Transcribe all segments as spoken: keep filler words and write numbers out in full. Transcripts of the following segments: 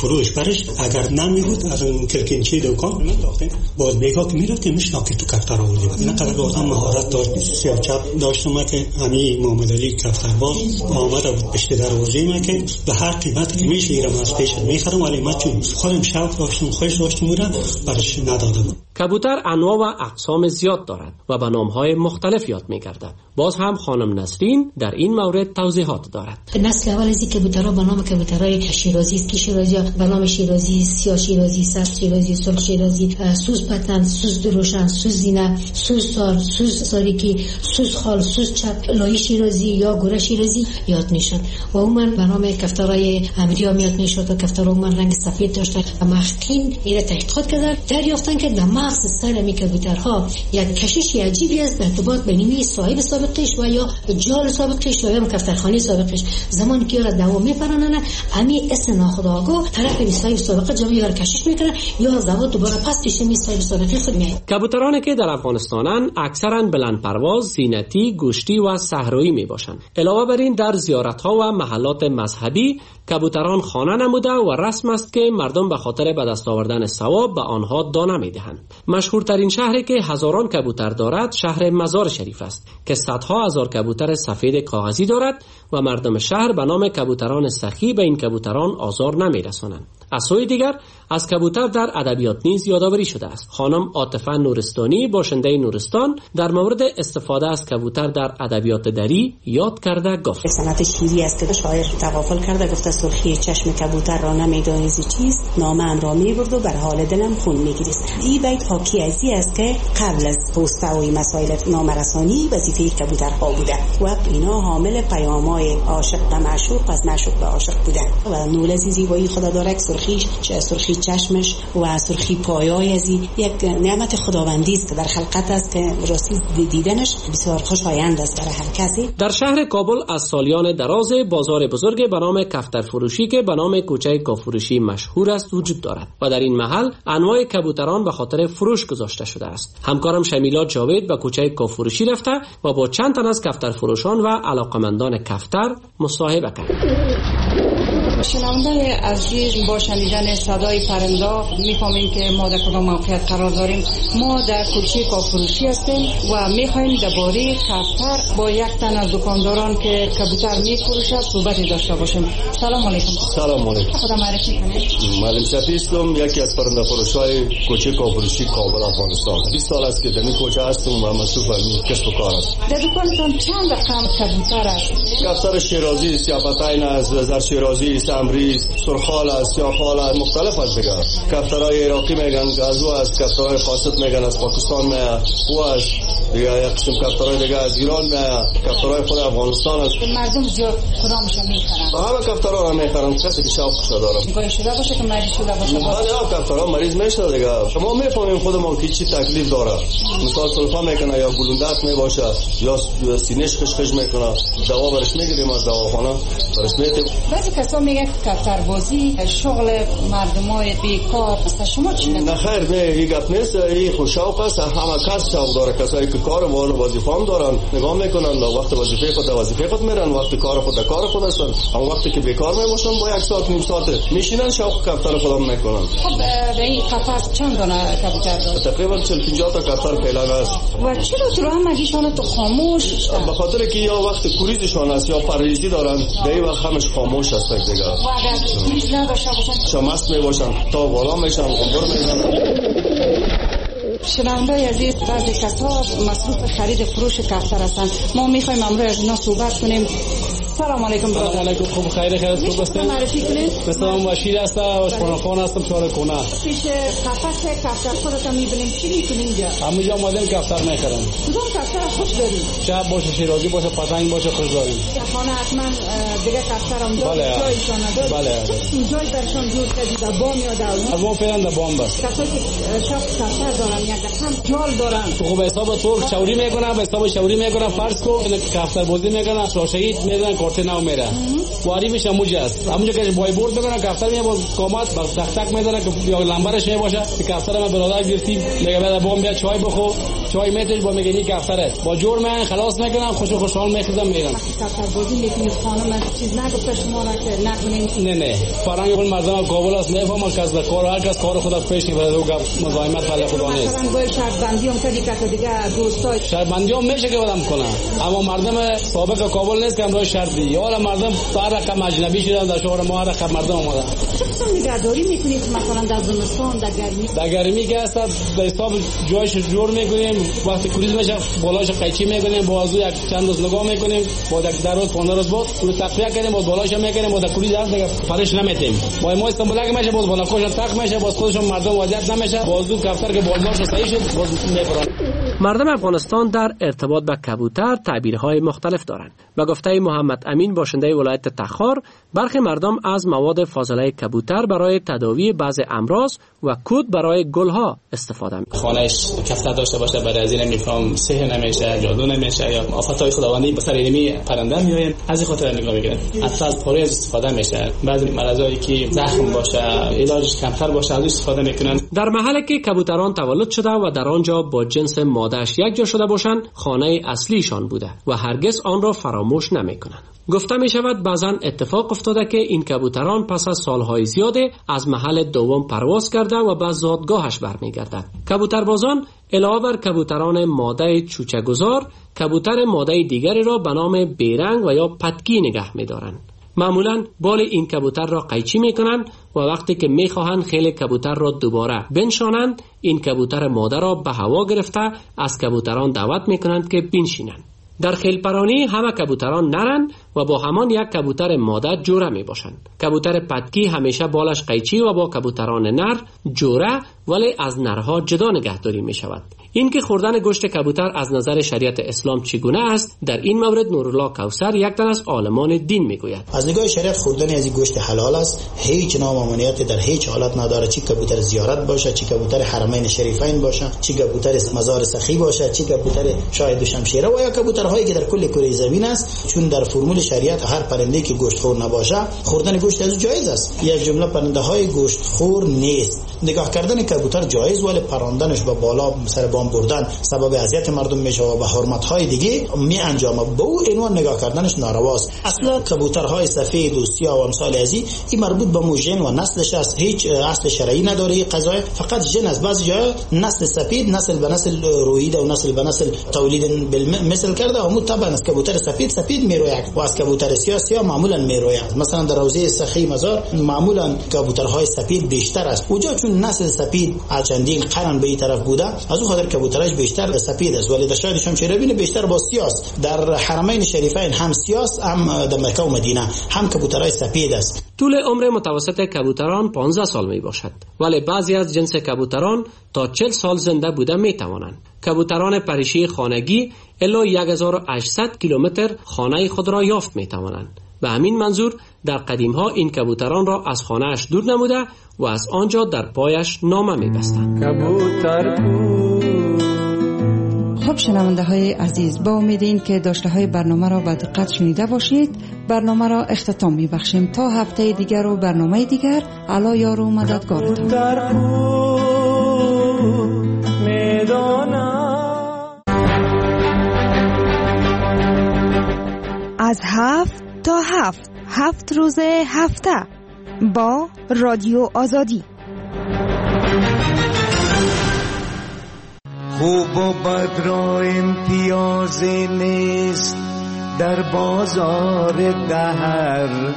فروش برش اگر نمیبود از اون کلکنچی دکان ننداختیم باز بیگا که میرفتیم میشناختی تو کفتر آوردیم. اینا قدر آدم مهارت داشت. سیاه چپ داشتم که همین محمد علی کفتر باز آمده بود پشت دروازه ما که به هر قیمتی که میشه ایرم از پیش میخرم، ولی من چون خودم شوق داشتم خوش داشتم بودم برش نداده بود. کبوتر انواع و اقسام زیاد دارد و به نام‌های مختلف یاد می‌گردد. باز هم خانم نسرین در این مورد توضیحات دارد. نسل اول از کبوترها به نام کبوترهای شیرازی است که شیرازی به نام شیرازی، سیاه شیرازی، سبز شیرازی، سرخ شیرازی، سوز پتن، سوز دروشن، سوز زینه، سوز سال، سوز ساریکی، سوز خال، سوز چپ، لای شیرازی یا گوره شیرازی یاد میشد. و عموما به نام کفترهای امریا یاد میشد و کفترها عموما رنگ سفید داشتند. محققین این تحقیقات کردند دریافتند که در مغز سر کبوترها یک کشش عجیبی است به ارتباط بین صاحب سابقش و یا جال سابقش و یا کفترخانه سابقش. زمانی که را دوام میپرانند همین اسم ناخودآگاه طرف صاحب سابقه جمعی را کشش میکنه یا زواد دوباره پس پیش می صاحب سابقه خود میاد. کبوترانی که در افغانستانن اکثرا بلند پرواز، زینتی، گوشتی و صحرایی میباشند. علاوه بر این در زیارت‌ها و محلات مذهبی کبوتران خانه نموده و رسم است که مردم به خاطر به دست آوردن ثواب به آنها دانه میدهند. مشهورترین شهری که هزاران کبوتر دارد شهر مزار شریف است که صدها هزار کبوتر سفید کاغذی دارد و مردم شهر به نام کبوتران سخی به این کبوتران آزار نمیرسانند. از سوی دیگر از کبوتر در ادبیات نیز یادآوری شده است. خانم عاطفه نورستانی باشنده نورستان در مورد استفاده از کبوتر در ادبیات دری یاد کرده گفت: سنت شیری است که شاعر تغافل کرده گفته سرخی چشم کبوتر را نمیدانیزی چیست، نامم را میبرد و بر حال دلم خون میگریست. این بیت حاکی از این است که قبل از پست و مسائل نامرسانی وظیفه کبوترها بوده و اینا حامل پیام‌های عاشق و معشوق از معشوق به عاشق بوده و نول از زیبایی خدا داره. سرخیش چه سرخی چشمش و سرخی پایای از یک نعمت خداوندی است که در خلقت است که راستی دیدنش بسیار خوشایند است برای هر کسی. در شهر کابل از سالیان دراز بازار بزرگ به نام کفتر فروشی که به نام کوچه کافروشی مشهور است وجود دارد و در این محل انواع کبوتران به خاطر فروش گذاشته شده است. همکارم شمیلا جاوید به کوچه کافروشی رفته و با چند تن از کفتر فروشان و علاقمندان کفتر مصاحبه کرد. شنوندگان عزیز، با شنیدن صدای پرنده میفهمیم که ما در کدام موقعیت قرار داریم. ما در کوچه کافروشی هستیم و میخوایم درباره کفتر با یک تن از دکانداران که کبوتر میفروشد صحبت داشته باشیم. سلام علیکم. سلام علیکم. خدا معرفی کنید. معلم شفیع هستم، یکی از پرنده فروشای کوچه کافروشی کابل افغانستان. بیست سال است که در این کوچه هستم و مصروف به کسب و کار هستم. در دکانتان چند رقم کبوتر است؟ کفتر شیرازی، سیاپتین است، زر شیرازی، سمری، سرخال است، سیاه‌خال است، مختلف است دیگه. کفترهای عراقی میگن، گازو است، کفترهای قاصد میگن از پاکستان میاد، او است. دیگه یک قسم کفترهای دیگه از ایران میاد، کفترهای خود افغانستان است. مردم زیاد کدامش میخرن؟ همه کفترها را میخرن، کسی که شوقش داره. میگه شده باشه که مریض شده باشه. بله، کفترها مریض میشه دیگه. ما میفهمیم خودمون که چی تکلیف داره. مثلا سلفا میکنه یا گلوندت میباشه یا سینه‌اش خشخش میکنه، دوا برش میگیریم از دواخانه برش میتیم. بعضی کسا میگن کفتربازی شغل مردمای بیکار است. شما چی میگید؟ نه خیر، نه این گپ نیست. این خوش شوق است. همه کس شوق داره. کسایی که کار و وظیفه هم دارن نگاه میکنن، وقت وظیفه خود وظیفه خود میرن، وقت کار خود کار خود هستن. اما وقتی که بیکار میباشن با یک ساعت نیم ساعت میشینن شوق کفتر خودم میکنن. خب به این قفس چند دانه کبوتر داره؟ تقریبا چهل پنجاه تا کفتر پیلق است. و چرا تو همگیشون تو خاموش؟ به خاطر که یا وقت کوریزشان است یا پریزی دارن، در این وقت همش خاموش هستن دیگه. و اگر کوریز نداشته باشن شمست میباشن تا بالا میشن، عمر میزنن. شنوندگان عزیز، بعضی کسا مصروف خرید فروش کفتر هستند. ما میخوایم امروز از اینا صحبت کنیم. سلام علیکم. سلام علیکم. خوب خیر خیر خوب هستین؟ معرفی کنید. بسام بشیر هستم، اشپانخان هستم، چهار کونه. پیش قفس کفتر خودت میبینیم چی میکنین اینجا؟ همونجا اومدیم کفتر میخرم. کدوم کفتر خوش دارید؟ چه باشه شیرازی باشه پتنگ باشه خوش داریم. خانه حتما دیگه کفتر هم داره. بله. جایشان داره. بله. چون جای درشان جور کردید در بام یا در بام فعلا در بام بس. کسایی که شاپ کفتر دارن یا هم جال دارن. تو به حساب تو شوری میکنن، به حساب شوری میکنن، فرض کو کفتر بازی میکنن، شهید میدن کارت نو میره. واری میشه موجست. همونجا که بای برد میکنن کفتر میاد با قامت با تک تک میزنه که یا لمبرش میباشه که کفتر ما برادر گرفتیم میگه بعد بام بیا چای بخور چای میتش با میگنی کفتره با جور من خلاص نکنم خوش خوشحال میخدم میرم. کفتر بازی میکنید خانم چیز نگفت شما را که نکنین؟ نه نه فرنگ اون مردم کابل است میفهمن کس به کار هر کس کار خود پیش میبره و مزاحمت ولی خدا نیست. مثلا گوی شرط بندی هم کردی که دیگه دوستای شرط بندی هم میشه که آدم کنه اما مردم سابق کابل نیست که امروز شرط بی یا مردم هر رقم اجنبی شدن در شهر ما هر رقم مردم اومدن. چطور نگهداری میکنید مثلا در زمستان در گرمی؟ در گرمی که است به حساب جایش جور میکنیم وقتی کوریز میشه بالاش قیچی میکنیم بازو یک چند روز نگاه میکنیم با در روز پنجاه روز بعد اون تقویه کنیم باز بالاش میکنیم با کوریز هست دیگه فرش نمیتیم با ما استانبول که میشه باز بالا کوش تق میشه باز خودشون مردم واجد نمیشه بازو کفتر که بالدارش صحیح شد باز میپرن. مردم افغانستان در ارتباط به کبوتر تعبیرهای مختلف دارند. به گفته محمد امین باشنده ولایت تخار برخی مردم از مواد فاضله کبوتر برای تداوی بعض امراض و کود برای گلها استفاده می‌کنند. خانه‌اش کفتر داشته باشه بعد از این میفهم سحر نمیشه جادو نمیشه یا آفت‌های خداوندی به سر اینمی پرنده میآید از این خاطر نگاه می‌کنن. حتی از پاره استفاده میشه بعضی مراضایی که زخم باشه علاجش کمتر باشه از استفاده میکنن. در محلی که کبوتران تولد شده و در آنجا با جنس ماده‌اش یک جا شده باشند خانه اصلیشان بوده و هرگز آن را فراموش نمی‌کنند. گفته می شود بعضا اتفاق افتاده که این کبوتران پس از سالهای زیاده از محل دوم پرواز کرده و به زادگاهش برمیگردد. کبوتربازان علاوه بر کبوتران ماده چوچه گذار کبوتر ماده دیگری را به نام بیرنگ و یا پتکی نگه می دارند. معمولا بال این کبوتر را قیچی می کنند و وقتی که می خواهند خیل کبوتر را دوباره بنشانند این کبوتر ماده را به هوا گرفته از کبوتران دعوت می کنند که بنشینند. در خیلپرانی همه کبوتران نرند و با همان یک کبوتر ماده جوره می باشند. کبوتر پتکی همیشه بالش قیچی و با کبوتران نر جوره ولی از نرها جدا نگهداری می شود. این که خوردن گوشت کبوتر از نظر شریعت اسلام چگونه است در این مورد نورالله کوثر یک تن از عالمان دین می گوید. از نگاه شریعت خوردن از این گوشت حلال است، هیچ ناممانعتی در هیچ حالت نداره، چه کبوتر زیارت باشه، چه کبوتر حرمین شریفین باشه، چه کبوتر مزار سخی باشه، چه کبوتر شاهد شمشیره و یا کبوترهایی که در کل کره زمین است، چون در فرمول شریعت هر پرنده که گوشت خور نباشه خوردن گوشت از جایز است. یک جمله پرنده های گوشت خور نیست. نگاه کردن کبوتر جایز ولی پراندنش به بالا سر بام بردن سبب اذیت مردم میشه و به حرمت های دیگه می انجامه. به او عنوان نگاه کردنش نارواست. اصلا کبوترهای سفید و سیاه و امثال ازی این مربوط به مو ژن و نسلش است، هیچ اصل شرعی نداره. این قضیه فقط ژن از بعضی جای نسل سفید نسل به نسل رویده و نسل به نسل تولید بالمثل کرده و مو طبعا از کبوتر سفید سفید میروید و از کبوتر سیاه سیاه معمولا میروید. مثلا در روضه سخی مزار معمولا کبوترهای سفید بیشتر است. اونجا چون نسل سفید از چندین قرن به این طرف بوده از اون خاطر کبوترش بیشتر سفید است ولی در شاید شمشیره بینه بیشتر با سیاست. در حرمین شریفین هم سیاست هم در مکه و مدینه هم کبوترهای سفید است. طول عمر متوسط کبوتران پانزده سال می باشد ولی بعضی از جنس کبوتران تا چهل سال زنده بوده می توانند. کبوتران پریشی خانگی الی هزار و هشتصد کیلومتر خانه خود را یافت می توانند. به همین منظور در قدیم ها این کبوتران را از خانه اش دور نموده و از آنجا در پایش نامه می بستند. کبوتر خب شنونده های عزیز، با امید این که داشته های برنامه را به دقت شنیده باشید برنامه را اختتام می بخشیم تا هفته دیگر و برنامه دیگر. علا یار و مددگارتان. از هفت تا هفت هفت روز هفته با رادیو آزادی. خوب و بد را امتیاز نیست در بازار دهر،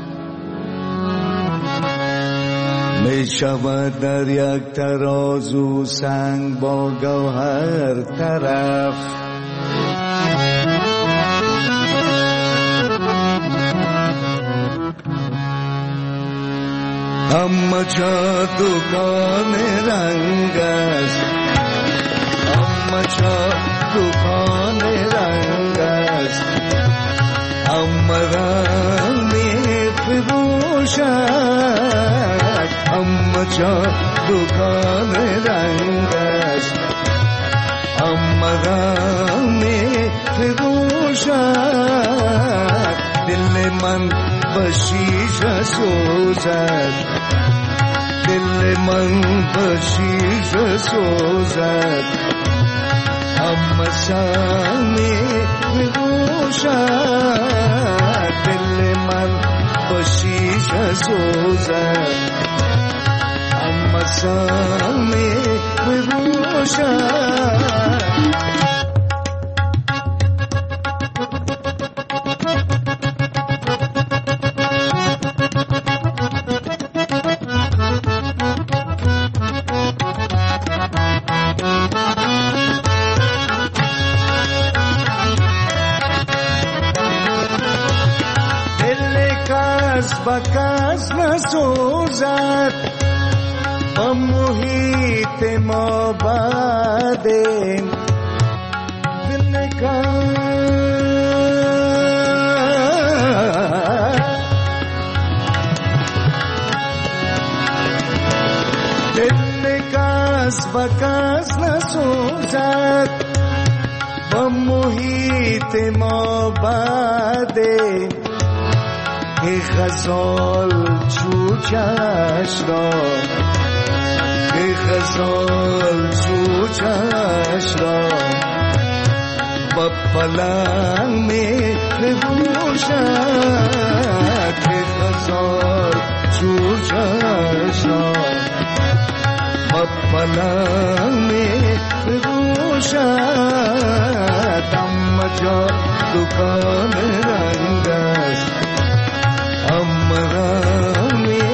می شود در یک ترازو سنگ با گوهر طرف. اما چا دکان رنگ است، اما چا دکان رنگ است، اما رنگ می فروشد، اما چا دکان رنگ است، اما رنگ می فروشد. دل من بشیش سوزد، دل من بشیش سوزد، اما شام روشن دل من با شیشه سوزد اما شام روشن بکس نسوزد با محیط ما بعدیم دل کس بکس نسوزد با محیط ما بعدیم ای غزال چوچش را ای غزال چوچش را با پلنگ می بپوشد ای غزال چوچش را با پلنگ می بپوشد اما جا دکان رنگ است امرا می